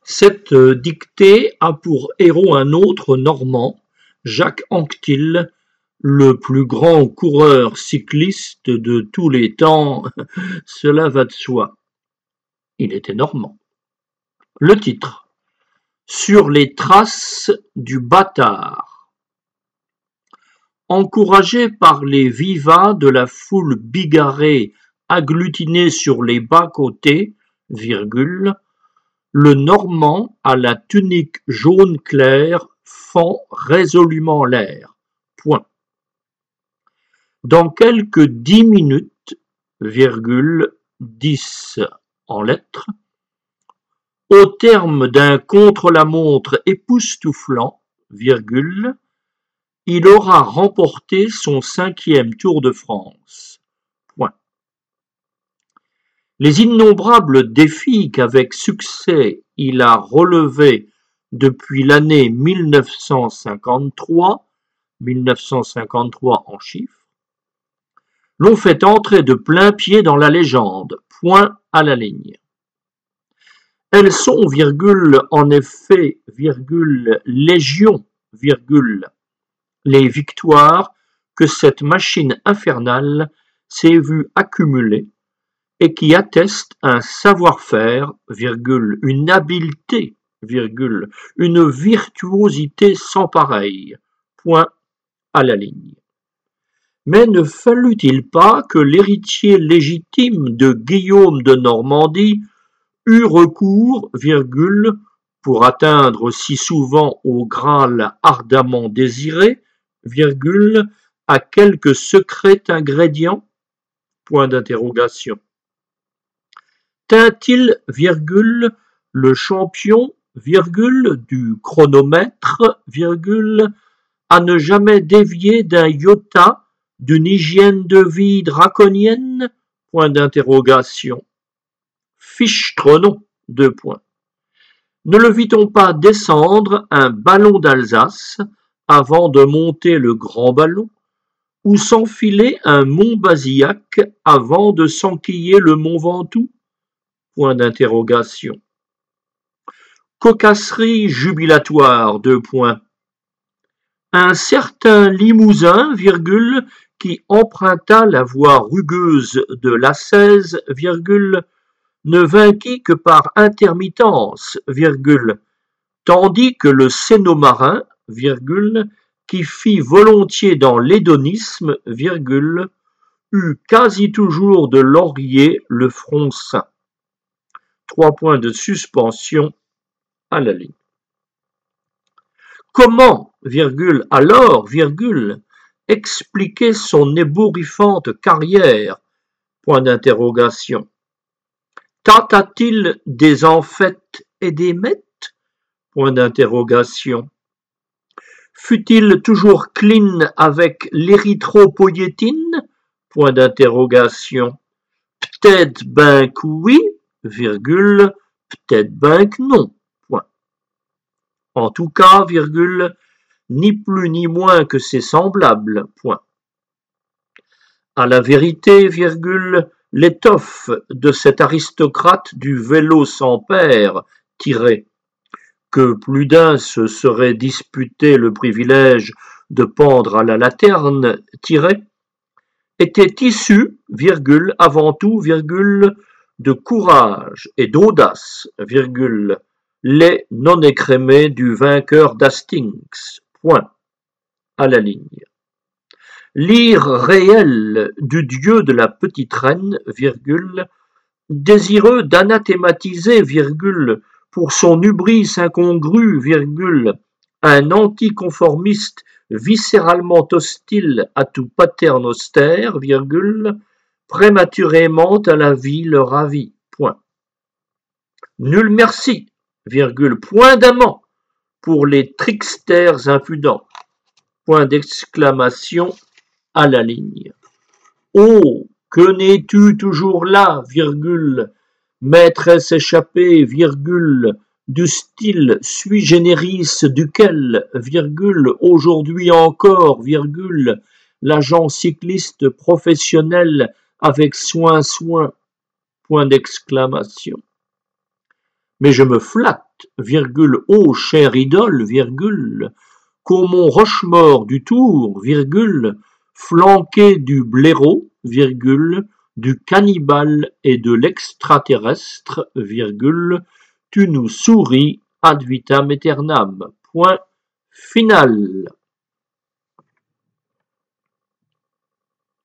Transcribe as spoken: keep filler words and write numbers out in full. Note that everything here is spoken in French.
Cette dictée a pour héros un autre Normand, Jacques Anquetil, le plus grand coureur cycliste de tous les temps, cela va de soi. Il était normand. Le titre: Sur les traces du bâtard. Encouragé par les vivats de la foule bigarrée agglutinée sur les bas-côtés, virgule, le Normand à la tunique jaune clair fend résolument l'air. Point. Dans quelques dix minutes, virgule, dix en lettres, au terme d'un contre-la-montre époustouflant, virgule, il aura remporté son cinquième Tour de France. Point. Les innombrables défis qu'avec succès il a relevés depuis l'année mille neuf cent cinquante-trois, mille neuf cent cinquante-trois en chiffres, l'ont fait entrer de plein pied dans la légende, point à la ligne. Elles sont, virgule, en effet, virgule, légion, virgule, les victoires que cette machine infernale s'est vue accumuler et qui attestent un savoir-faire, virgule, une habileté, virgule, une virtuosité sans pareille, point à la ligne. Mais ne fallut-il pas que l'héritier légitime de Guillaume de Normandie eut recours, virgule, pour atteindre si souvent au Graal ardemment désiré, virgule, à quelque secret ingrédient, point d'interrogation. Tint-il, virgule, le champion, virgule, du chronomètre, virgule, à ne jamais dévier d'un iota d'une hygiène de vie draconienne, point d'interrogation. Fichtre-nom, deux points. Ne le vit-on pas descendre un ballon d'Alsace avant de monter le grand ballon, ou s'enfiler un mont Basillac avant de s'enquiller le mont Ventoux? Point d'interrogation. Cocasserie jubilatoire, deux points. Un certain Limousin, virgule, qui emprunta la voie rugueuse de l'Assaise, virgule, ne vainquit que par intermittence, virgule, tandis que le Sénomarin, virgule, qui fit volontiers dans l'hédonisme, virgule, eut quasi toujours de laurier le front ceint. Trois points de suspension à la ligne. Comment, virgule, alors, virgule, expliquer son ébouriffante carrière? Point d'interrogation. Tâta-t-il des enfêtes et des mètes? Point d'interrogation. Fut-il toujours clean avec l'érythropoïétine? Point d'interrogation. Peut-être ben que oui, virgule, peut-être ben que non. Point. En tout cas, virgule, ni plus ni moins que ses semblables. Point. À la vérité, virgule, l'étoffe de cet aristocrate du vélo sans père, tiré, que plus d'un se serait disputé le privilège de pendre à la laterne, tiré, était issu, virgule, avant tout, virgule, de courage et d'audace, virgule, lait non écrémé du vainqueur d'Hastings, point, à la ligne. Lyre réel du dieu de la petite reine, virgule, désireux d'anathématiser, virgule, pour son hubris incongru, virgule, un anticonformiste viscéralement hostile à tout pattern austère, virgule, prématurément à la vie le ravit, point. Nul merci, virgule, point d'amant pour les tricksters impudents, point d'exclamation à la ligne. Oh, que n'es-tu toujours là, virgule, maîtresse échappée, virgule, du style sui generis duquel, virgule, aujourd'hui encore, virgule, l'agent cycliste professionnel avec soin, soin, point d'exclamation. Mais je me flatte, virgule, ô chère idole, virgule, qu'au mont Rochemort du Tour, virgule, flanqué du blaireau, virgule, du cannibale et de l'extraterrestre, virgule, tu nous souris ad vitam aeternam. Point final.